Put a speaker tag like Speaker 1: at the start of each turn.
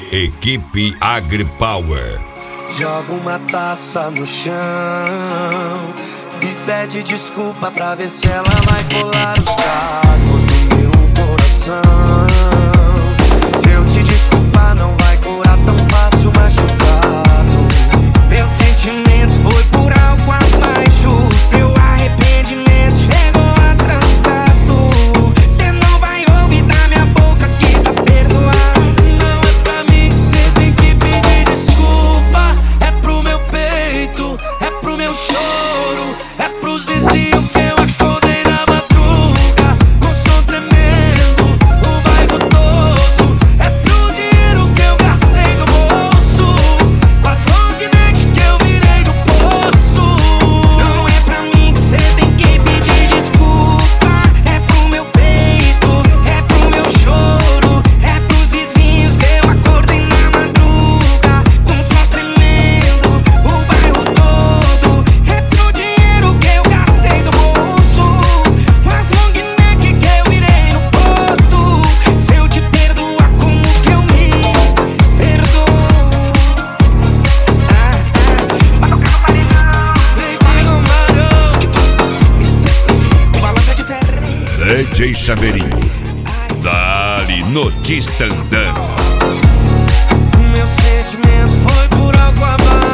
Speaker 1: Equipe AgriPower.
Speaker 2: Joga uma taça no chão e pede desculpa pra ver se ela vai colar os cacos no meu coração. Se eu te desculpar não vai curar tão fácil machucado. Meu sentimento foi por algo abaixo. Seu arrependimento chegou atrasado. Cê não vai ouvir da minha boca que tá perdoado. Não é pra mim que cê tem que pedir desculpa. É pro meu peito, é pro meu choro, é pros vizinhos que eu acordei na madruga com som tremendo, o bairro todo. É pro dinheiro que eu gastei do bolso, com as long neck que eu virei do posto. Não é pra mim que cê tem que pedir desculpa. É pro meu peito, é pro meu choro, é pros vizinhos que eu acordei na madruga com som tremendo, o bairro todo. É pro dinheiro que eu gastei do bolso, com as long neck que eu virei no posto. Se eu te perdoar, como que eu me perdoo? Vai tocar no paredão, Cleitinho Mário, balança de ferro.
Speaker 1: DJ Chaveirinho. Dali no Tistandão.
Speaker 2: Meu sentimento foi por água abaixo.